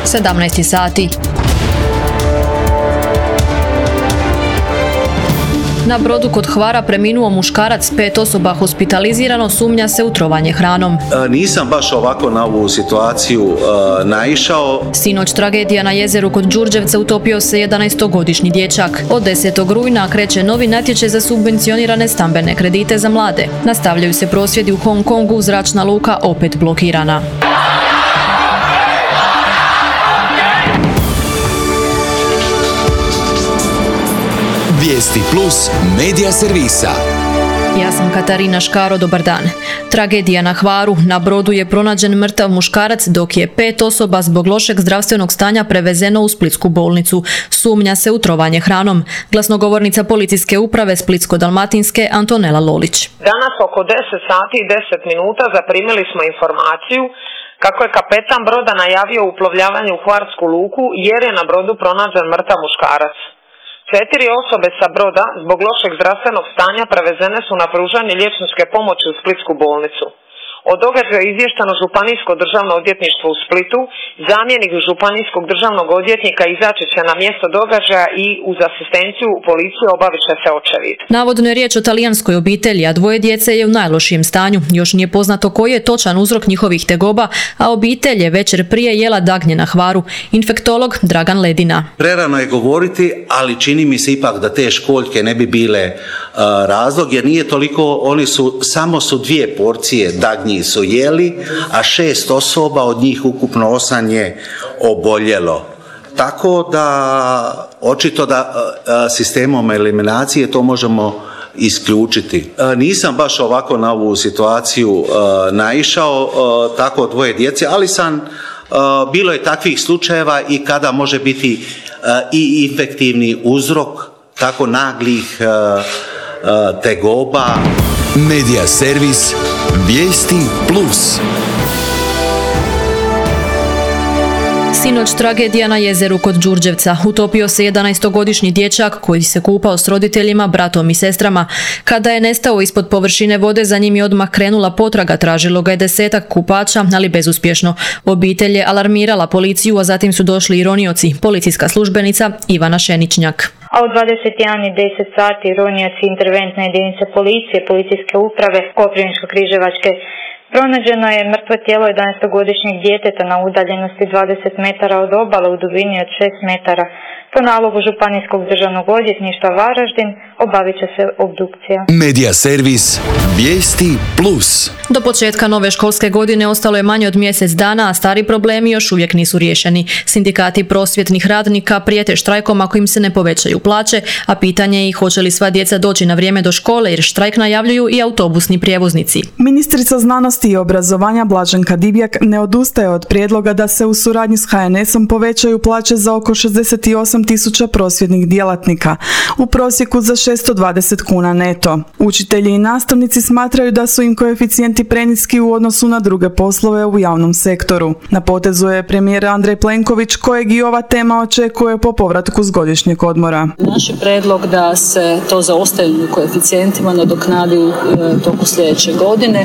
17 sati. Na brodu kod Hvara preminuo muškarac, 5 osoba hospitalizirano, sumnja se u trovanje hranom. Nisam baš ovako na ovu situaciju naišao. Sinoć tragedija na jezeru kod Đurđevca, utopio se 11-godišnji dječak. Od 10. rujna kreće novi natječaj za subvencionirane stambene kredite za mlade. Nastavljaju se prosvjedi u Hong Kongu, zračna luka opet blokirana. Vijesti Plus medija servisa. Ja sam Katarina Škaro, dobar dan. Tragedija na Hvaru. Na brodu je pronađen mrtav muškarac, dok je 5 osoba zbog lošeg zdravstvenog stanja prevezeno u splitsku bolnicu. Sumnja se u trovanje hranom. Glasnogovornica policijske uprave Splitsko-dalmatinske Antonela Lolić. Danas oko 10 sati i 10 minuta zaprimili smo informaciju kako je kapetan broda najavio uplovljavanje u Hvarsku luku jer je na brodu pronađen mrtav muškarac. 4 osobe sa broda zbog lošeg zdravstvenog stanja prevezene su na pružanje liječničke pomoći u Splitsku bolnicu. O događaju je izvješteno Županijsko državno odvjetništvo u Splitu. Zamjenik Županijskog državnog odvjetnika izaći će na mjesto događaja i uz asistenciju policije obavit će se očevid. Navodno je riječ o talijanskoj obitelji, a 2 djece je u najlošijem stanju. Još nije poznato koji je točan uzrok njihovih tegoba, a obitelj je večer prije jela dagnje na Hvaru. Infektolog Dragan Ledina. Prerano je govoriti, ali čini mi se ipak da te školjke ne bi bile razlog, jer nije toliko, samo su 2 porcije dagnji su jeli, a 6 osoba, od njih ukupno 8 je oboljelo. Tako da očito da sistemom eliminacije to možemo isključiti. Nisam baš ovako na ovu situaciju naišao, tako 2 djece, ali bilo je takvih slučajeva i kada može biti i infektivni uzrok tako naglih tegoba. Medija servis Vijesti Plus. Sinoć tragedija na jezeru kod Đurđevca. Utopio se 11-godišnji dječak koji se kupao s roditeljima, bratom i sestrama. Kada je nestao ispod površine vode, za njim je odmah krenula potraga. Tražilo ga je 10-ak kupača, ali bezuspješno. Obitelj je alarmirala policiju, a zatim su došli i ronioci. Policijska službenica Ivana Šeničnjak. A u 21:10 sati ronioci interventne jedinice policije, policijske uprave Koprivničko-križevačke pronađeno je mrtvo tijelo 11-godišnjeg djeteta na udaljenosti 20 metara od obale u dubini od 6 metara. Po nalogu Županijskog državnog odvjetništva Varaždin obavit će se obdukcija. Medija servis Vijesti Plus. Do početka nove školske godine ostalo je manje od mjesec dana, a stari problemi još uvijek nisu riješeni. Sindikati prosvjetnih radnika prijete štrajkom ako im se ne povećaju plaće, a pitanje je i hoće li sva djeca doći na vrijeme do škole, jer štrajk najavljuju i autobusni prijevoznici. Ministrica znanosti i obrazovanja Blaženka Divjak ne odustaje od prijedloga da se u suradnji s HNS-om povećaju plaće za oko 68.000 prosvjetnih djelatnika, u prosjeku za 620 kuna neto. Učitelji i nastavnici smatraju da su im koeficijenti preniski u odnosu na druge poslove u javnom sektoru. Na potezu je premijer Andrej Plenković, kojeg i ova tema očekuje po povratku s godišnjeg odmora. Naš je predlog da se to zaostajanje u koeficijentima nadoknadi u toku sljedeće godine,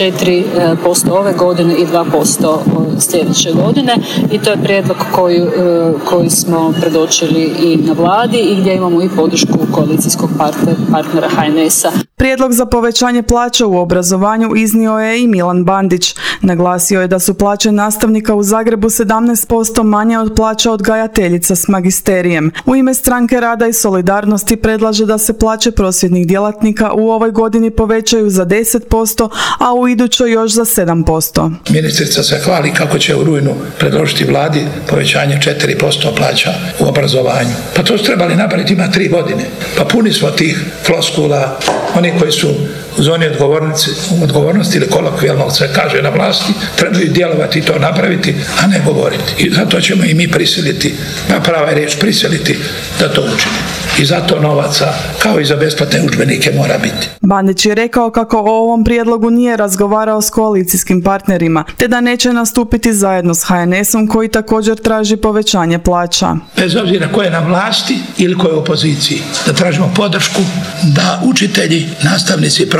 4% ove godine i 2% sljedeće godine, i to je prijedlog koji smo predočili i na vladi i gdje imamo i podršku koalicijskog partnera HNS-a. Prijedlog za povećanje plaća u obrazovanju iznio je i Milan Bandić. Naglasio je da su plaće nastavnika u Zagrebu 17% manje od plaća odgajateljica s magisterijem. U ime Stranke rada i solidarnosti predlaže da se plaće prosvjetnih djelatnika u ovoj godini povećaju za 10%, a u idućoj još za 7%. Ministrica se hvali kako će u rujnu predložiti vladi povećanje 4% plaća u obrazovanju. Pa to su trebali napraviti, ima 3 godine. Pa puni smo tih floskula, oni koji su u zoni odgovornosti ili kolokvijalno se kaže na vlasti, trebaju djelovati i to napraviti, a ne govoriti. I zato ćemo i mi prisiliti, prava je riječ, prisiliti da to učine. I zato novaca, kao i za besplatne udžbenike, mora biti. Bandić je rekao kako o ovom prijedlogu nije razgovarao s koalicijskim partnerima, te da neće nastupiti zajedno s HNS-om, koji također traži povećanje plaća. Bez obzira ko je na vlasti ili ko je u opoziciji, da tražimo podršku da učitelji, nastavnici,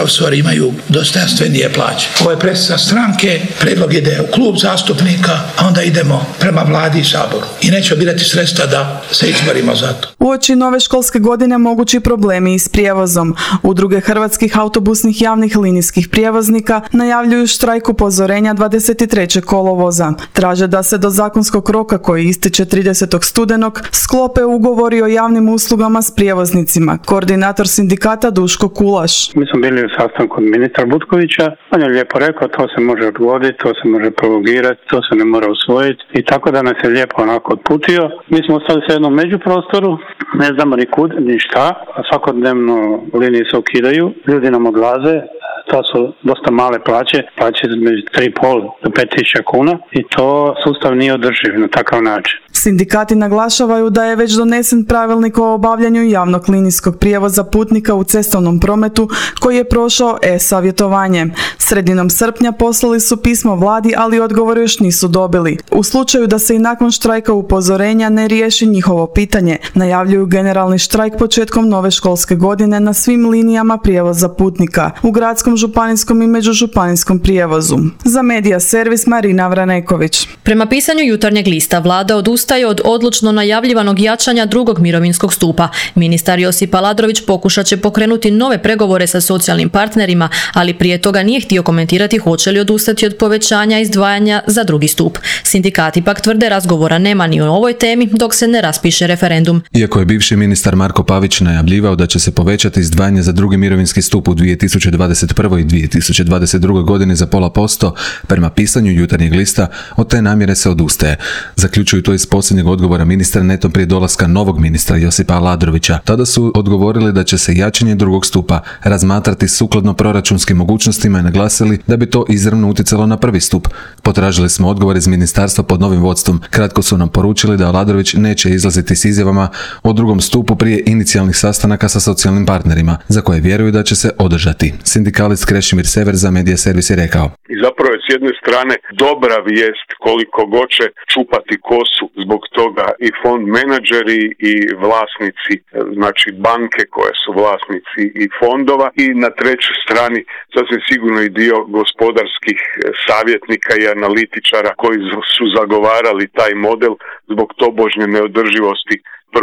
profesori imaju dostojanstvenije plaće. Ovo je presica stranke, predlog ide u klub zastupnika, a onda idemo prema vladi i saboru. I nećemo birati sredstva da se izborimo za to. Uoči nove školske godine mogući problemi i s prijevozom. Udruge hrvatskih autobusnih javnih linijskih prijevoznika najavljuju štrajk upozorenja 23. kolovoza. Traže da se do zakonskog roka koji ističe 30. studenog sklope ugovori o javnim uslugama s prijevoznicima. Koordinator sindikata Duško Kulaš. Mi smo bili u sastanku kod ministra Butkovića. On je lijepo rekao to se može odgoditi, to se može prolongirati, to se ne mora usvojiti i tako da nas je lijepo onako odputio. Mi smo ostali sa jednom međuprostoru, ne znamo ni kud, ni šta. Svakodnevno linije se ukidaju, ljudi nam odlaze. To su dosta male plaće između 3,5 do 5.000 kuna i to sustav nije održiv na takav način. Sindikati naglašavaju da je već donesen pravilnik o obavljanju javnog linijskog prijevoza putnika u cestovnom prometu koji je prošao e-savjetovanje. Sredinom srpnja poslali su pismo vladi, ali odgovor još nisu dobili. U slučaju da se i nakon štrajka upozorenja ne riješi njihovo pitanje, najavljuju generalni štrajk početkom nove školske godine na svim linijama prijevoza putnika, u gradskom, županijskom i međužupanijskom prijevozu. Za Medija servis Marina Vraneković. Prema pisanju Jutarnjeg lista, vlada odustaje od odlučno najavljivanog jačanja drugog mirovinskog stupa. Ministar Josip Aladrović pokušat će pokrenuti nove pregovore sa socijalnim partnerima, ali prije toga nije htio komentirati hoće li odustati od povećanja izdvajanja za drugi stup. Sindikati pak tvrde razgovora nema ni o ovoj temi dok se ne raspiše referendum. Iako je bivši ministar Marko Pavić najavljivao da će se povećati izdvajanje za drugi mirovinski stup u 2021. i 2022. godini za 0,5%, prema pisanju Jutarnjeg lista od te namjere se odustaje. Zaključuju to iz posljednjeg odgovora ministra netom prije dolaska novog ministra Josipa Aladrovića. Tada su odgovorili da će se jačanje drugog stupa razmatrati sukladno proračunskim mogućnostima i naglasili da bi to izravno utjecalo na prvi stup. Potražili smo odgovor iz ministarstva pod novim vodstvom. Kratko su nam poručili da Aladrović neće izlaziti s izjavama o drugom stupu prije inicijalnih sastanaka sa socijalnim partnerima, za koje vjeruju da će se održati. Sindikalist Krešimir Sever za Medija servis je rekao: I zapravo je s jedne strane dobra vijest koliko god će čupati kosu zbog toga i fond menadžeri i vlasnici, znači banke koje su vlasnici i fondova, i na trećoj strani sasvim sigurno i dio gospodarskih savjetnika i analitičara koji su zagovarali taj model zbog tobožnje neodrživosti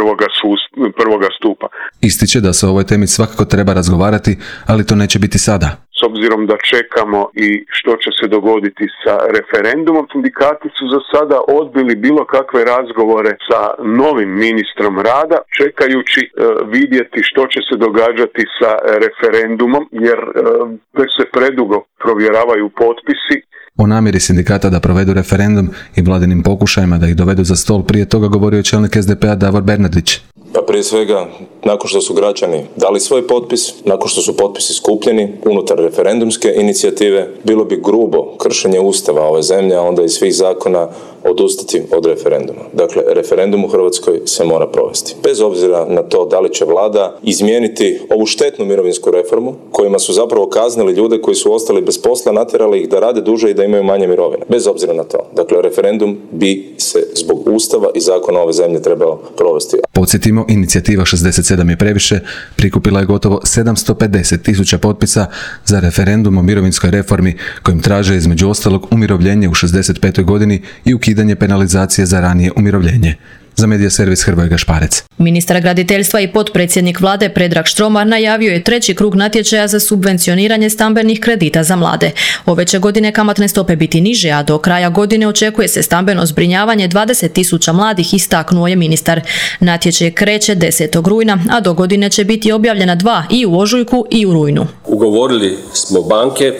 prvoga stupa. Ističe da se o ovoj temi svakako treba razgovarati, ali to neće biti sada. S obzirom da čekamo i što će se dogoditi sa referendumom, sindikati su za sada odbili bilo kakve razgovore sa novim ministrom rada, čekajući vidjeti što će se događati sa referendumom, jer već se predugo provjeravaju potpisi. O namjeri sindikata da provedu referendum i vladinim pokušajima da ih dovedu za stol prije toga govorio čelnik SDP-a Davor Bernardić. Pa prije svega, nakon što su građani dali svoj potpis, nakon što su potpisi skupljeni unutar referendumske inicijative, bilo bi grubo kršenje Ustava ove zemlje, a onda i svih zakona odustati od referenduma. Dakle, referendum u Hrvatskoj se mora provesti. Bez obzira na to da li će vlada izmijeniti ovu štetnu mirovinsku reformu, kojima su zapravo kaznili ljude koji su ostali bez posla, natjerali ih da rade duže i da imaju manje mirovine. Bez obzira na to. Dakle, referendum bi se zbog Ustava i zakona ove zemlje trebao provesti. Podsjetimo, inicijativa 67 je previše prikupila je gotovo 750.000 potpisa za referendum o mirovinskoj reformi kojim traže između ostalog umirovljenje u 65. godini i ukidanje penalizacije za ranije umirovljenje. Za Medija servis Hrvoje Gašparec. Ministar graditeljstva i potpredsjednik vlade Predrag Štromar najavio je treći krug natječaja za subvencioniranje stambenih kredita za mlade. Ove će godine kamatne stope biti niže, a do kraja godine očekuje se stambeno zbrinjavanje 20.000 mladih, istaknuo je ministar. Natječaj kreće 10. rujna, a do godine će biti objavljena 2 i u ožujku i u rujnu. Ugovorili smo banke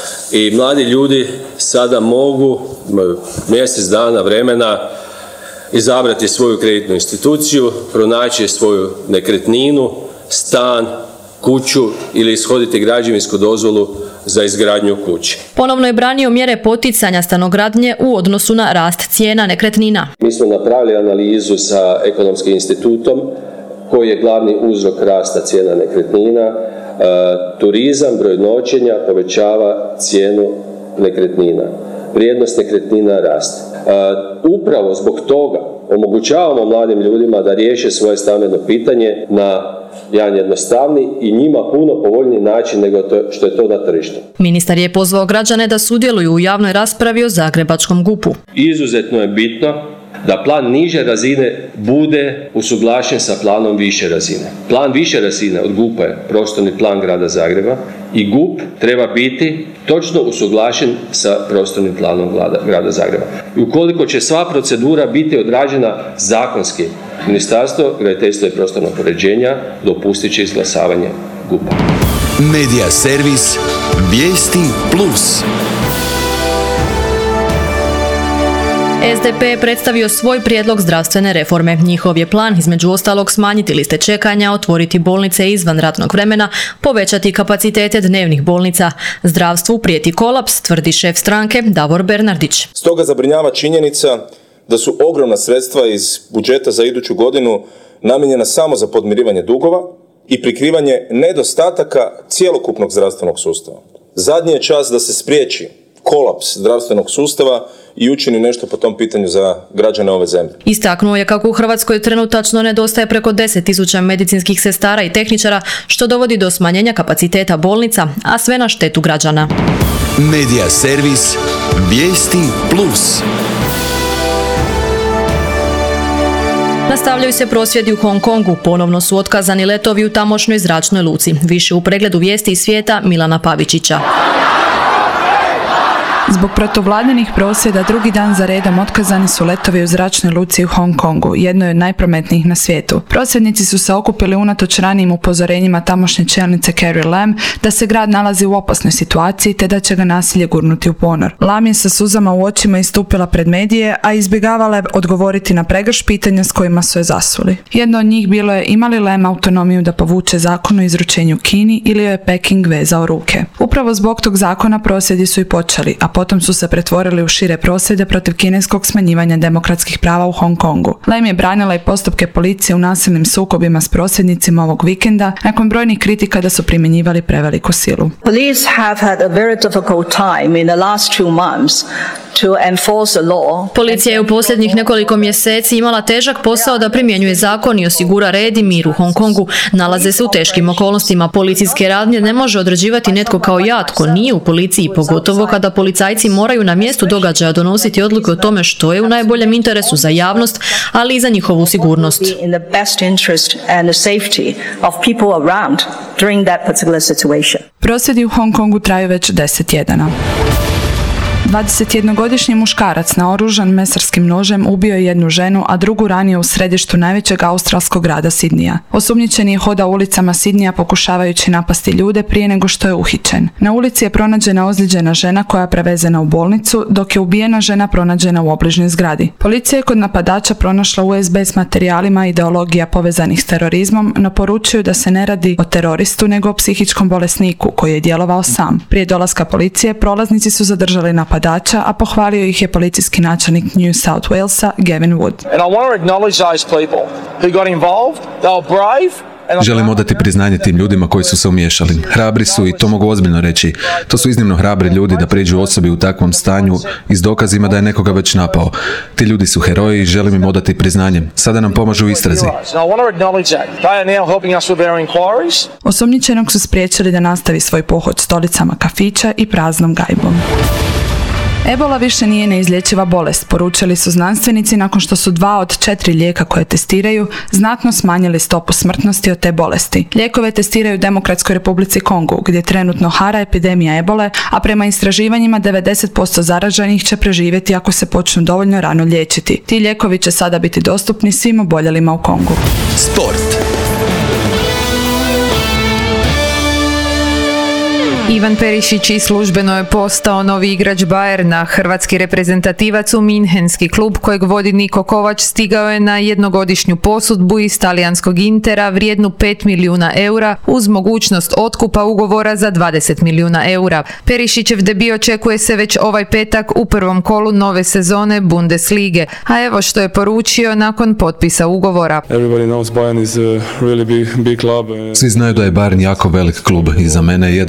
i mladi ljudi sada mogu mjesec dana vremena izabrati svoju kreditnu instituciju, pronaći svoju nekretninu, stan, kuću ili ishoditi građevinsku dozvolu za izgradnju kuće. Ponovno je branio mjere poticanja stanogradnje u odnosu na rast cijena nekretnina. Mi smo napravili analizu sa Ekonomskim institutom koji je glavni uzrok rasta cijena nekretnina. Turizam, broj noćenja povećava cijenu nekretnina. vrijednost nekretnina raste. Upravo zbog toga omogućavamo mladim ljudima da riješe svoje stambeno pitanje na jedan jednostavni i njima puno povoljniji način nego što je to na tržištu. Ministar je pozvao građane da sudjeluju u javnoj raspravi o zagrebačkom GUP-u. Izuzetno je bitno da plan niže razine bude usuglašen sa planom više razine. Plan više razine od GUP-a je prostorni plan grada Zagreba i GUP treba biti točno usuglašen sa prostornim planom grada Zagreba. I ukoliko će sva procedura biti odrađena zakonski, Ministarstvo graditeljstva i prostornog uređenja dopustit će izglasavanje GUP-a. Medija servis Vijesti Plus. SDP je predstavio svoj prijedlog zdravstvene reforme. Njihov je plan između ostalog smanjiti liste čekanja, otvoriti bolnice izvan ratnog vremena, povećati kapacitete dnevnih bolnica. Zdravstvu prijeti kolaps, tvrdi šef stranke Davor Bernardić. Stoga zabrinjava činjenica da su ogromna sredstva iz budžeta za iduću godinu namijenjena samo za podmirivanje dugova i prikrivanje nedostataka cjelokupnog zdravstvenog sustava. Zadnji je čas da se spriječi kolaps zdravstvenog sustava i učini nešto po tom pitanju za građane ove zemlje. Istaknuo je kako u Hrvatskoj trenutačno nedostaje preko 10.000 medicinskih sestara i tehničara, što dovodi do smanjenja kapaciteta bolnica, a sve na štetu građana. Medija servis Vijesti Plus. Nastavljaju se prosvjedi u Hong Kongu, ponovno su otkazani letovi u tamošnjoj zračnoj luci. Više u pregledu vijesti iz svijeta Milana Pavičića. Zbog protivladinih prosvjeda drugi dan za redom otkazani su letovi u zračnoj luci u Hong Kongu, jednoj od najprometnijih na svijetu. Prosvjednici su se okupili unatoč ranijim upozorenjima tamošnje čelnice Carrie Lam da se grad nalazi u opasnoj situaciji te da će ga nasilje gurnuti u ponor. Lam je sa suzama u očima istupila pred medije, a izbjegavala je odgovoriti na pregršt pitanja s kojima su je zasuli. Jedno od njih bilo je ima li Lam autonomiju da povuče zakon o izručenju Kini ili joj je Peking vezao ruke. Upravo zbog tog zakona prosvjedi su i počeli, a potom su se pretvorili u šire prosvjede protiv kineskog smanjivanja demokratskih prava u Hong Kongu. Lam je branila i postupke policije u nasilnim sukobima s prosvjednicima ovog vikenda nakon brojnih kritika da su primjenjivali preveliku silu. Police have had a very difficult time in the last 2 months to enforce the law. Policija je u posljednjih nekoliko mjeseci imala težak posao da primjenjuje zakon i osigura red i mir u Hong Kongu. Nalaze se u teškim okolnostima. Policijske radnje ne može određivati netko kao ja, tko nije u policiji, pogotovo kada policajci moraju na mjestu događaja donositi odluke o tome što je u najboljem interesu za javnost, ali i za njihovu sigurnost. Prosvjedi u Hong Kongu traju već 10 tjedana. 21-godišnji muškarac naoružan mesarskim nožem ubio je jednu ženu, a drugu ranio u središtu najvećeg australskog grada Sidnija. Osumnjičeni je hodao ulicama Sidnija pokušavajući napasti ljude prije nego što je uhićen. Na ulici je pronađena ozlijeđena žena koja je prevezena u bolnicu, dok je ubijena žena pronađena u obližnjoj zgradi. Policija je kod napadača pronašla USB s materijalima ideologija povezanih s terorizmom, no poručuju da se ne radi o teroristu nego o psihičkom bolesniku koji je djelovao sam. Prije dolaska policije prolaznici su zadržali napadača, a pohvalio ih je policijski načelnik New South Walesa Gavin Wood. Želim odati priznanje tim ljudima koji su se umiješali. Hrabri su i to mogu ozbiljno reći. To su iznimno hrabri ljudi da priđu osobi u takvom stanju i s dokazima da je nekoga već napao. Ti ljudi su heroji i želim im odati priznanje. Sada nam pomažu u istrazi. Osumnjičenog su spriječili da nastavi svoj pohod stolicama kafića i praznom gajbom. Ebola više nije neizlječiva bolest, poručili su znanstvenici nakon što su 2 od 4 lijeka koje testiraju znatno smanjili stopu smrtnosti od te bolesti. Lijekove testiraju u Demokratskoj Republici Kongu, gdje trenutno hara epidemija ebole, a prema istraživanjima 90% zaraženih će preživjeti ako se počnu dovoljno rano liječiti. Ti lijekovi će sada biti dostupni svim oboljelima u Kongu. Sport. Ivan Perišić službeno je postao novi igrač Bayerna. Hrvatski reprezentativac u minhenski klub kojeg vodi Niko Kovač stigao je na jednogodišnju posudbu iz talijanskog Intera vrijednu 5 milijuna eura uz mogućnost otkupa ugovora za 20 milijuna eura. Perišićev debut očekuje se već ovaj petak u prvom kolu nove sezone Bundeslige, a evo što je poručio nakon potpisa ugovora. Svi znaju da je Bayern jako velik klub i za mene je jedan od najboljih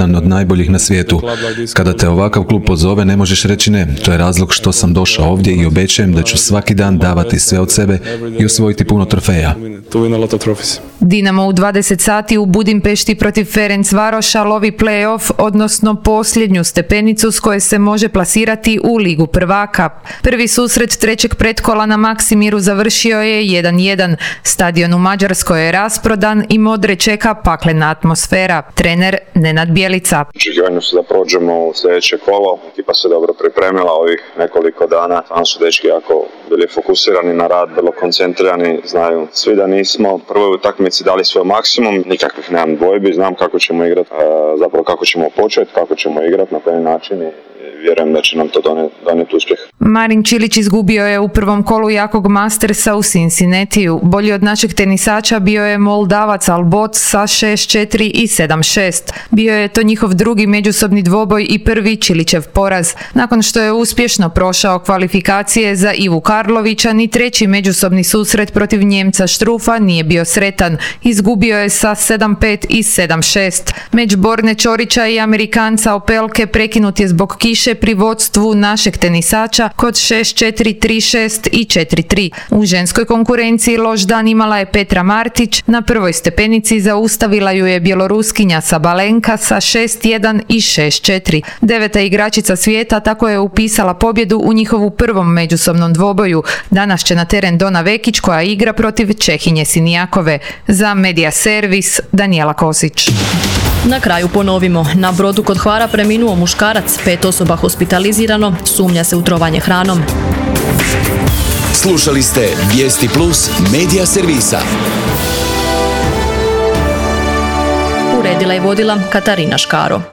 najboljih na svijetu. Kada te ovakav klub pozove, ne možeš reći ne. To je razlog što sam došao ovdje i obećajem da ću svaki dan davati sve od sebe i osvojiti puno trofeja. Dinamo u 20 sati u Budimpešti protiv Ferencvaroša lovi play-off, odnosno posljednju stepenicu s koje se može plasirati u Ligu prvaka. Prvi susret trećeg pretkola na Maksimiru završio je 1-1. Stadion u Mađarskoj je rasprodan i modre čeka paklena atmosfera. Trener Nenad Bjelica. Očekivanje su da prođemo u sljedeće kolo. Ekipa se dobro pripremila ovih nekoliko dana. Tamo su dečki jako bili fokusirani na rad, vrlo koncentrirani. Znaju svi da nismo u prvoj utakmici dali svoj maksimum. Nikakvih nemam dvojbi, znam kako ćemo igrati, zapravo kako ćemo početi, kako ćemo igrati, na koji način i vjerujem da će nam to donijeti uspjeh. Marin Čilić izgubio je u prvom kolu jakog Mastersa u Cincinnatiju. Bolji od našeg tenisača bio je Moldavac Albot sa 6-4 i 7-6. Bio je to njihov drugi međusobni dvoboj i prvi Čilićev poraz. Nakon što je uspješno prošao kvalifikacije za Ivu Karlovića, ni treći međusobni susret protiv Njemca Štrufa nije bio sretan. Izgubio je sa 7-5 i 7-6. Među Borne Čorića i Amerikanca Opelke prekinut je zbog kiše pri vodstvu našeg tenisača kod 6-4, 3-6 i 4-3. U ženskoj konkurenciji loš dan imala je Petra Martić. Na prvoj stepenici zaustavila ju je bjeloruskinja Sabalenka sa 6-1 i 6-4. Deveta igračica svijeta tako je upisala pobjedu u njihovu prvom međusobnom dvoboju. Danas će na teren Dona Vekić koja igra protiv Čehinje Sinijakove. Za Medija Servis Danijela Kosić. Na kraju ponovimo. Na brodu kod Hvara preminuo muškarac, 5 osoba hospitalizirano, sumnja se u trovanje hranom. Slušali ste Vijesti Plus Medija Servisa. Uredila i vodila Katarina Škaro.